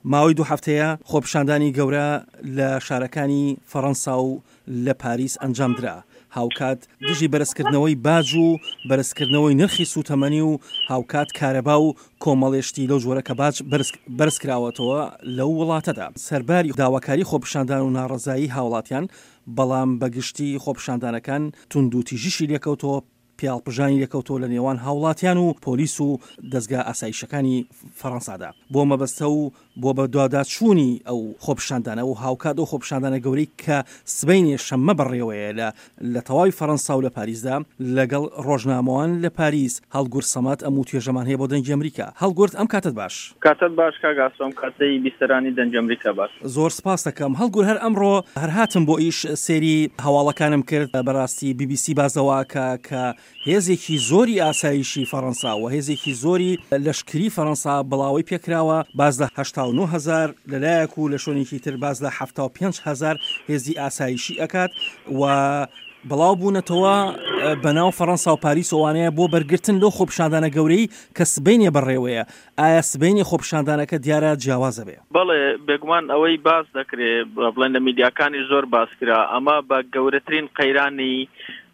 ماوەی 2 هەفتەیە خۆپیشاندانی گەورە لە شارەکانی فەڕەنسا و لە پاریس ئەنجامدرا. هاوکات دژی بەرزکردنەوەی باج و بەرزکردنەوەی نرخی سوتەمەنی و هاوکات کارەبا و کۆمەڵێشتی لەو جۆرە کە باج بەرزکراوەتەوە لەو وڵاتەدا. سەرباری داواکاری خۆپیشاندان و ناڕەزایی هاوڵاتیان، بەڵام بەگشتی خۆپیشاندانەکان توند و تیژیشی لێکەوتەوە، پیاڵپژانی لێکەوتەوە لە نێوان هاوڵاتیان و پۆلیس و دەستگا ئاسایشەکانی فەڕەنسادا بۆ مەبەستە و بۆ بە دواداچوونی ئەو خۆپیشاندانە و هاوکات و خۆپیشاندانە گەورەی کە سبەینێ شەممە بەڕێوەیە لە تەواوی فەڕەنسا و لە پاریسدا لەگەڵ ڕۆژنامەوان لە پاریس هەڵگورت سەمات ئەم و توێژەمان هەیە بۆ دەنگی ئەمریکا. هەڵگورت ئەم کاتت باش. کاتت باش کاگاسۆم، کاتەی بیستەرانی دەنگی ئەمریکا باش. زۆر سپاس دەکەم. هەڵگورت هەر ئەمڕۆ هەر هاتم بۆ ئیش سێری هەواڵەکانم کرد بەڕاستی BBC بازەواکە کە هێزێکی زۆری ئاسایشی فەڕەنسا و هێزێکی زۆری لەشکری فەڕەنسا بڵاوی پێکراوە، باز لە 89,000 لەلایەک و لە شوێنێکی تر باز لە 75,000 هێزی ئاسایشی ئەکات و بڵاو بوونەتەوە بەناو فەڕەنسا و پاریس وانەیە بۆ بەرگرتن لەو خۆپیشاندانە گەورەی کە سبەینێ بەڕێوەیە. ئایا سبەینی خۆپیشاندانەکە دیارە جیاوازە بێ؟ بەڵێ، بێگومان ئەوەی باز دەکرێت بڵێن لە میدیاکانی زۆر باسکرا، ئەمە بە گەورەترین قەیرانی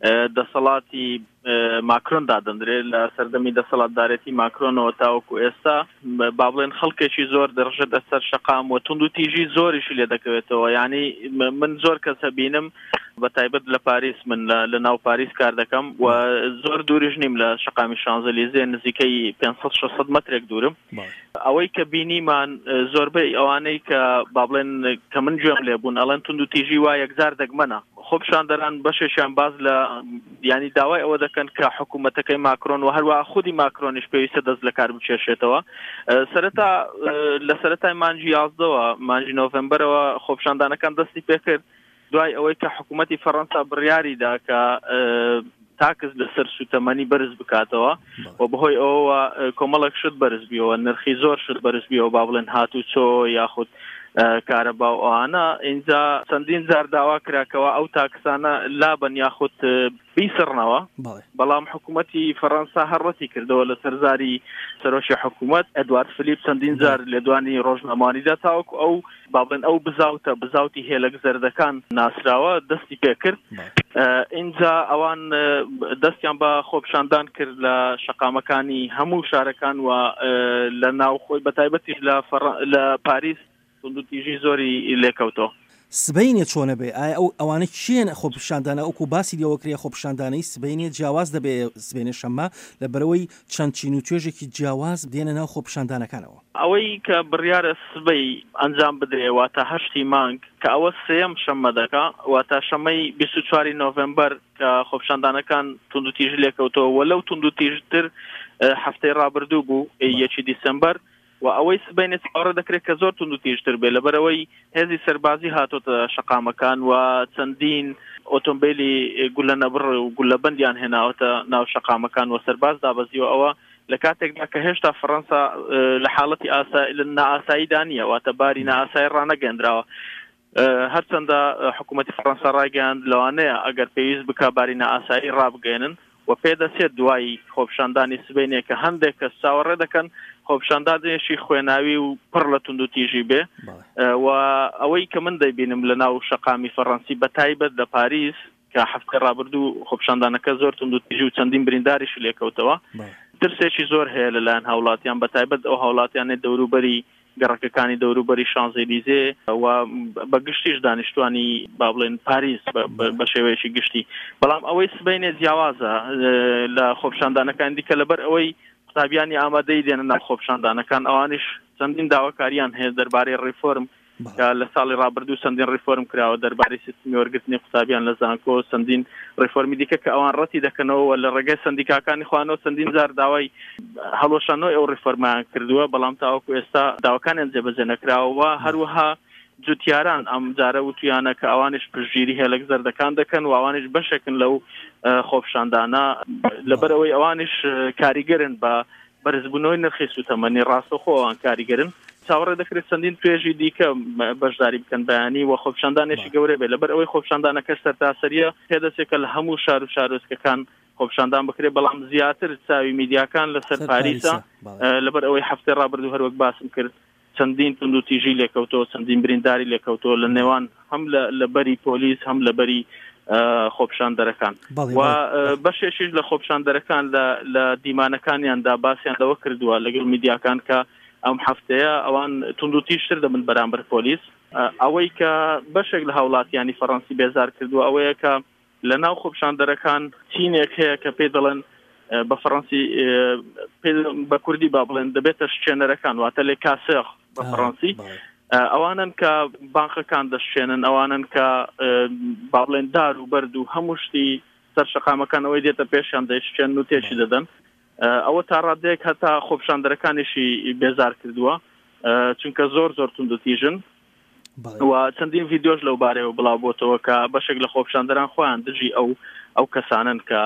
دەسەڵاتی ماکرۆندا دەندرێت لە سەردەمی دەسەڵاتدارەتی ماکرۆنەوە تاوەکو ئێستا. با بڵێن خەڵکێکی زۆر دەڕژێتە سەر شەقام و تونند و تیژی زۆریشی لێ دەکەوێتەوە. یعنی من زۆر کەسە بینم بە تایبەت لە پاریس، من لە ناو پاریس کار دەکەم و زۆر دووریش نیم لە شەقامی شانزەلیزێ، نزیکەی 500-600 مەترێک دوورم. ئەوەی کە بینیمان زۆربەی ئەوانەی کە با بڵێن کە من گوێم لێ بوون ئەڵێن تونند و تیژی وا یەکجار دەگمەنە. خۆپیشاندەران بەشێکیان باز لە ینی داوای ئەوە دەکەن کە حکوومەتەکەی ماکرۆن و هەروە خودی ماکرۆنیش پێویستە دەست لە کار بچێشێتەوە. سەرەتا لە سەرەتای مانجی 11 مانجی نۆڤێمبەرەوە خۆپیشاندانەکان دەستی پێکرد دوای ئەوەی کە حکوومەتی فەڕەنسا بڕیاریدا کە تاکس لەسەر سوتەمەنی بەرز بکاتەوە و بەهۆی ئەوە کۆمەڵێک شت بەرز بیەوە، نرخی زۆر شت بەرز بیەوە، با بڵێن هاتوچۆ یاخود کارەبا و ئەوانە. اینجا چەندین جار داوا کراکەوە ئەو تاکسانە لابن یاخود بیسڕنەوە، بەڵام حکوومەتی فەڕەنسا هەڕەتی کردەوە لە سەرزاری سەرۆکی حکوومەت ئەدوارد فلیپ چەندین جار لێدوانی ڕۆژنامەوانیدا تاوەکو ئەو با بڵێن ئەو بزاوتی هێلک زەردەکان ناسراوە دەستی پێکرد. اینجا ئەوان دەستیان بە خۆپیشاندان کرد لە شەقامەکانی هەموو شارەکان و لە ناوخۆی بەتایبەتیش لە پاریس تونند و تیژی زۆری لێکەوتەوە. سبەینێ چۆنە بێ؟ ئایا ئەوانە چیان خۆپیشاندانە ئەوکو باسی لێوەکرێ خۆپیشاندانەی سبەینێ جیاواز دەبێ سبەینێ شەممە لەبەرەوەی چەند چین و توێژێکی جیاواز دێنە ناو خۆپیشاندانەکانەوە؟ ئەوەی کە بڕیارە سبەی ئەنجام بدرێ واتە 8 مانگ کە ئەوە سێەم شەممە دەکا، واتە شەمەی 24 نۆڤێمبەر کە خۆپیشاندانەکان تونند و تیژ لێکەوتەوە و لەو تونند و تیژتر هەفتەی ڕابردوو بوو 1 دیسەمبەر و ئەوەی سبەینێ چاوەڕێ دەکرێت کە زۆر تونند و تیژتر بێ لەبەرەوەی هێزی سەربازی هاتۆتە شەقامەکان و چەندین ئۆتۆمبیلی گولە نەبڕ و گولەبەندیان هێناوەتە ناو شەقامەکان و سەرباز دابەزیەوە. ئەوە لە کاتێکدا کە هێشتا فەڕەنسا لە حاڵەتی نائاساییدا نیە، واتە باری نائاسایی ڕانەگەندراوە. هەرچەندە حکوومەتی فەڕەنسا ڕایگەیاند لەوانەیە ئەگەر پێویست بکە باری نائاسایی ڕابگەێنن و پێدەچێت دوای خۆپیشاندانی سبەینێ کە هەندێک کەس چاوەڕێ دەکەن خۆپیشاندانێکی خوێناوی و پڕ لە تونند و تیژی بێ. و ئەوەی کە من دەیبینم لە ناو شەقامی فەڕەنسی بەتایبەت لە پاریس کە هەفتەی ڕابردوو خۆپیشاندانەکە زۆر تونند و تیژی و چەندین برینداریش لێکەوتەوە، ترسێکی زۆر هەیە لەلایەن هاوڵاتیان بەتایبەت ئەو هاوڵاتیانێ دەوروبەری گەڕەکەکانی دەوروبەری شانزەلیزێ و بە گشتیش دانیشتوانی با بڵێن پاریس بە شێوەیەکی گشتی. بەڵام ئەوەی سبەینێ جیاوازە لە خۆپیشاندانەکان دیکە لەبەر ئەوەی قوتابیانی ئامادەی دێنە ناو خۆپیشاندانەکان، ئەوانش چەندین داواکاریان هەیە دەربارەی ڕیفۆرم کە لە ساڵی ڕابردوو چەندین ڕیفۆرم کراوە دەربارەی سیستمی وەرگرتنی قوتابیان لە زانکۆ، چەندین ڕیفۆرمی دیکە کە ئەوان ڕەتی دەکەنەوە لە ڕێگەی سندیکاکانی خوانەوە چەندین جار داوای هەڵۆشانەوەی ئەو ڕیفۆرمیان کردووە، بەڵام تاوەکو ئێستا داواکانیان جێبەجێ نەکراوە. هەروەها جوتیاران ئەم جارە وتویانە کە ئەوانش پشتگیری هێلک زەردەکان دەکەن و ئەوانش بەشێکن لەو خۆپیشاندانە، لەبەرەوەی ئەوانش کاریگەرن بە بەرزبوونەوەی نرخی سوتەمەنی ڕاستەوخۆ ئەوان کاریگەرن. چاوەڕێ دەکرێت چەندین توێژی دیکە بەشداری بکەن بەیانی و خۆپیشاندانێکی گەورە بێت، لەبەر ئەوەی خۆپیشاندانەکە سەرتاسەریە پێدەچێت لە هەموو شار و شارۆچکەکان خۆپیشاندان بکرێت، بەڵام زیاتر چاوی میدیاکان لەسەر پاریسە، لەبەر ئەوەی هەفتەی ڕابردوو هەروەک باسم کرد چەندین توندوتیژی لێکەوتەوە چەندین برینداری لێکەوتەوە لە نێوان هەم لە بەری پۆلیس هەم لە بەری خۆپیشاندەرەکان و بەشێکیش لە خۆپیشاندەرەکان لە دیمانەکانیاندا باسییان لەوە کردووە لەگەڵ میدیاکان کە ئەم هەفتەیە ئەوان توندوتیژتر دەبن بەرامبەر پۆلیس ئەوەی کە بەشێک لە هاوڵاتیانی فەڕەنسی بێزار کردووە ئەوەیە کە لە ناو خۆپیشاندەرەکان چینێک هەیە کە پێ دەڵێن بە فەڕەنسی بە کوردی با بڵێن دەبێتە شوێنەرەکان واتە لێ کاسێخ بە فەڕەنسی ئەوانن کە بانقەکان دەشێنن ئەوانن کە با بڵێن دار و بەرد و هەموو شتی سەر شەقامەکان ئەوەی دێتە پێشیان دەیشتێن و تێکی دەدەن ئەوە تا ڕادەیەک هەتا خۆپیشاندەرەکانیشی بێزار کردووە چونکە زۆر توندوتیژن و چەندین ڤیدیۆش لەو بارەیەوە بڵاو بۆتەوە کە بەشێک لە خۆپیشاندەران خۆیان دژی ئەو کەسانن کە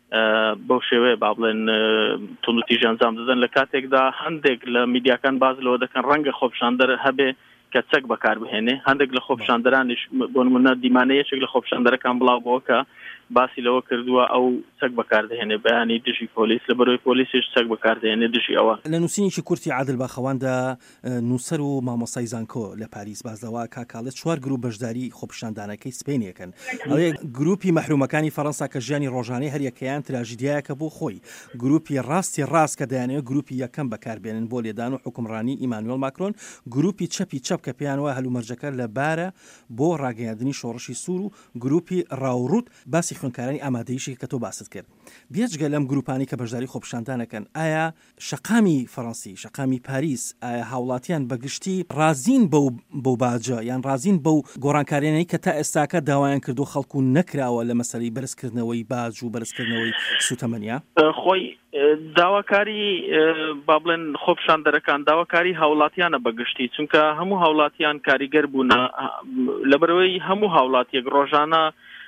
بەو شێوەیە با بڵێن توندوتیژ ئەنجام دەدەن لە کاتێکدا هەندێک لە میدیاکان باز لەوە دەکەن ڕەنگە خۆپیشاندەر هەبێ کە چەک بەکار بهێنێ هەندێک لە خۆپیشاندەرانیش بۆ نمونە دیمانەیەکێک لە خۆپیشاندەرەکان بڵاو بۆ کە باسی لەوە کردووە ئەو چەک بەکاردەهێنێ بەیانی دژی پۆلیس لە بەرەوەی پۆلیسیش چەک بەکاردەهێنێ دژی ئەوە لە نووسینێکی کورتی عادل باخەواندا نووسەر و مامۆستای زانکۆ لە پاریس بازەوە کاکاڵێت 4 گروپ بەشداری خۆپیشاندانەکەی سپینیەکەن ئەڵێ گروپی مەحرومەکانی فەڕەنسا کە ژیانی ڕۆژانەی هەریەکەیان تراژیدیایەکە بۆ خۆی گروپی ڕاست کە دەیانەوێت گروپی یەکەم بەکاربێنن بۆ لێدان و حکومڕانی ئیمانوێل ماکرۆن گروپی چەپ کە پێیانوە هەلومەرجەکە لەبارە بۆ ڕاگەیاندنی شۆڕشی سوور و گروپی ڕاوڕوت باسی خوێندکارانی ئامادەیشی کە تۆ باست کرد بێجگە لەم گروپانی کە بەشداری خۆپیشاندانەکەن ئایا شەقامی فەڕەنسی شەقامی پاریس ئایا هاوڵاتیان بەگشتی رازین بەو باجە یان رازین بەو گۆڕانکاریانەی کە تا ئێستاکە داوایان کردو خەڵکو نەکراوە لە مەسەلەی بەرزکردنەوەی باج و بەرزکردنەوەی سوتەمەنیا خۆی داواکاری با بڵێن خۆپیشاندەرەکان داواکاری هاوڵاتیانە بەگشتی چونکە هەموو هاوڵاتیان کاریگەر بوون لەبەرەوەی هەموو هاوڵاتیەک ڕۆژانە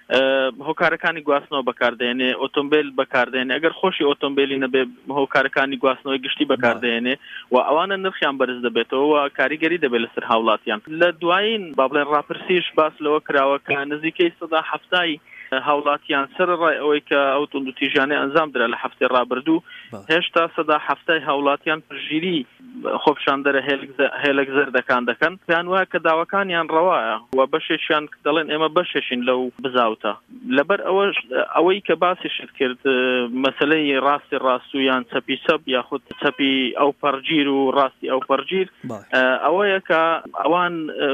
هۆکارەکانی گواستنەوە بەکاردێنێ ئۆتۆمبیل بەکاردێنێ ئەگەر خۆشی ئۆتۆمبیلی نەبێ هۆکارەکانی گواستنەوەی گشتی بەکاردێنێ و ئەوانە نرخیان بەرز دەبێتەوە و کاریگەری دەبێت لەسەر هاوڵاتیان لە دوایین با بڵێن ڕاپرسیش باس لەوە کراوە کە نزیکەی 170 هاوڵاتیان سەرڕای ئەوەی کە ئەو توندوتیژانەی ئەنجام درا لە هەفتەی ڕابردوو هێشتا 170 هاوڵاتیان پشگیری خۆپیشاندەرە هێلک زەردەکان دەکەن پێیان وایە کە داواکانیان ڕەوایە و بەشێکیان دەڵێن ئێمە بەشێکین لەو بزاوتە لەبەر ئەوەی کە باسیشت کرد مەسەلەی ڕاستی ڕاستویان چەپی سەب یاخود چەپی ئەو پەرگیر و ڕاستی ئەو پەرگیر ئەوەیە کە ئەوان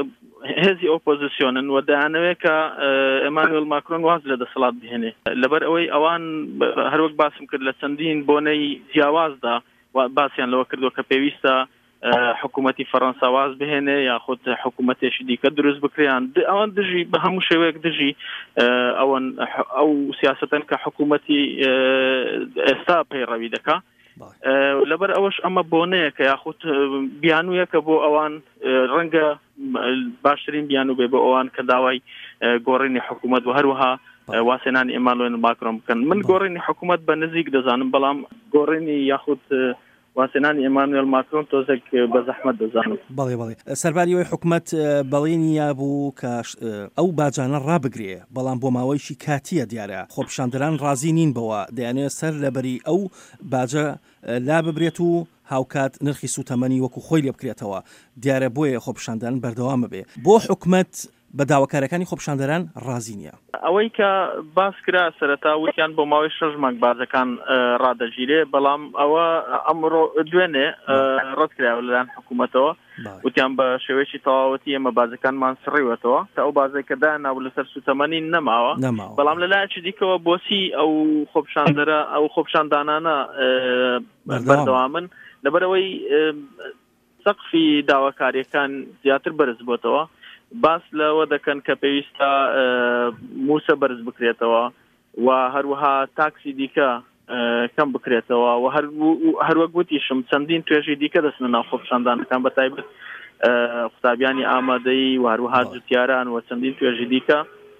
هێزی ئۆپۆزیسیۆنن و دەیانەوێت کە ئێمانوێل ماکرۆن واز لە دەسەڵات بهێنێ لەبەر ئەوەی ئەوان هەروەک باسم کرد لە چەندین بۆنەی جیاوازدا باسییان لەوە کردووە کە پێویستە حکوومەتی فەڕەنسا واز بهێنێ یاخود حکوومەتێکی دیکە دروست بکریان ئەوان دژی بە هەموو شێوەیەک دژی ئەو سیاسەتەن کە حکوومەتی ئێستا پەیڕەوی دەکا لەبەر ئەوەش ئەمە بۆنەیە کە یاخود بیانوویەکە بۆ ئەوان ڕەنگە باشترین بیانوو بێ بۆ ئەوان کە داوای گۆڕینی حکوومەت و هەروەها واسێنانی ئێمانوێل ماکرۆن بکەن من گۆڕینی حکوومەت بە نزیک دەزانم بەڵام گۆڕینی یاخود واسێنانی ئێمانوێل ماکرۆن تۆزێک بە زەحمەت دەزانم بەڵێ سەرباریەوەی حکوومەت بەڵێنیا بوو کە ئەو باجانە ڕابگرێ بەڵام بۆ ماوەیەکی کاتیە دیارە خۆپیشاندەران ڕازی نین بەوە دەیانێت سەر لەبەری ئەو باجە لا ببرێت و هاوکات نرخی سوتەمەنی وەکو خۆی لێ بکرێتەوە دیارە بۆیە خۆپیشاندان بەردەوامە بێ بۆ حکوومەت بە داواکارەکانی خۆپیشاندەران ڕازی نییە ئەوەی کە باس کرا سەرەتا وتیان بۆ ماوەی 6 مانگ بازەکان ڕادەگیرێ بەڵام ئەوە ئەمڕۆ دوێنێ ڕەت کراوە لەلایەن حکوومەتەوە وتیان بە شێوەیەکی تەواوەتی ئێمە بازەکانمان سڕیوەتەوە کە ئەو بازێکەدا ناو لەسەر سوتەمەنی نەماوە بەڵام لەلایەکی دیکەوە بۆچی ئەو خۆپیشاندەرە ئەو خۆپیشاندانانە بەردەوامن لەبەرەوەی سەقفی داواکاریەکان زیاتر بەرز بۆتەوە باس لەوە دەکەن کە پێویستە موسە بەرز بکرێتەوە و هەروەها تاکسی دیکە کەم بکرێتەوە و هەروەک گوتیشم چەندین توێژی دیکە دەستنە ناو خۆپیشاندانەکان بەتایبەت قوتابیانی ئامادەیی و هەروەها جوتیاران و چەندین توێژی دیکە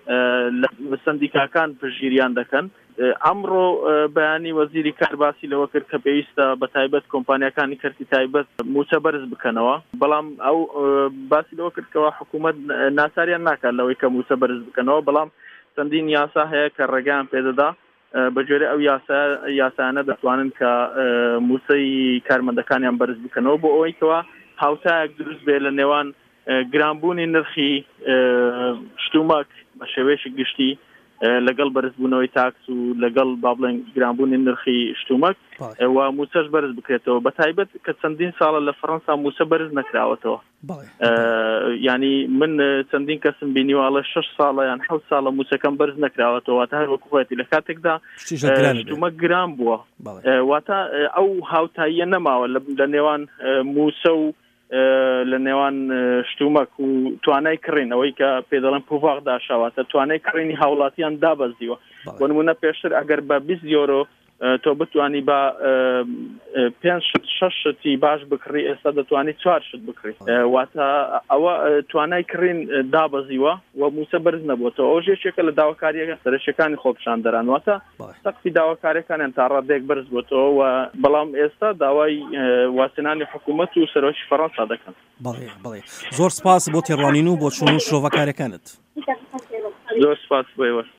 سندیکاکان پشگیریان دەکەن ئەمڕۆ بەیانی وەزیری کار باسی لەوە کرد کە پێویستە بەتایبەت کۆمپانیەکانی کەرتی تایبەت موچە بەرز بکەنەوە بەڵام ئەو باسی لەوە کردکەوە حکوومەت ناساریان ناکات لەوەی کە موچە بەرز بکەنەوە بەڵام چەندین یاسا هەیە کە ڕێگەیان پێدەدا بەجێرە ئەو یاسانە دەتوانن کە موچەی کارمەندەکانیان بەرز بکەنەوە بۆ ئەوەی کەوە هاوتایەک دروست بێ لە نێوان گرانبوونی نرخی شتومەک بە شێوەیەکی گشتی لەگەڵ بەرزبوونەوەی تاکس و لەگەڵ با بڵێن گرانبوونی نرخی شتومەک و موسەش بەرز بکرێتەوە بە تایبەت کە چەندین ساڵە لە فەڕەنسا موسە بەرز نەکراوەتەوە ینی من چەندین کەسم بینیواڵە 6 ساڵە یان 7 ساڵە موسەکەم بەرز نەکراوەتەوە واتە هەر وەکوەتی لە کاتێکدا شتومەک گران بووە واتە ئەو هاوتاییە نەماوە لە نێوان موسە و لە نێوان شتومەک و توانای کڕینەوەی کە پێدەڵێن پوڤاغ داشاواتە توانای کڕینی هاوڵاتیان دابەزیوە بۆ نمونە پێشتر ئەگەر بە 20 یۆرۆ تۆ بتوانی بە 5-6 شتی باش بکڕی ئێستا دەتوانی 4 شت بکڕی واتە ئەوە توانای کڕین دابەزیوە و موسە بەرز نەبووەتەوە ئەو ژێشێکە لە داواکاریەکە سەرشەکانی خۆپیشاندەران واتە سەقفی داواکاریەکانیان تا ڕادێک بەرز بووەتەوە و بەڵام ئێستا داوای واسێنانی حکوومەت و سەرۆکی فەڕەنسا دەکەن. بەڵێ زۆر سپاس بۆ تێڕوانین و بۆ چوون و شۆڤەکاریەکانت. زۆر سپاس بۆ ئێوە.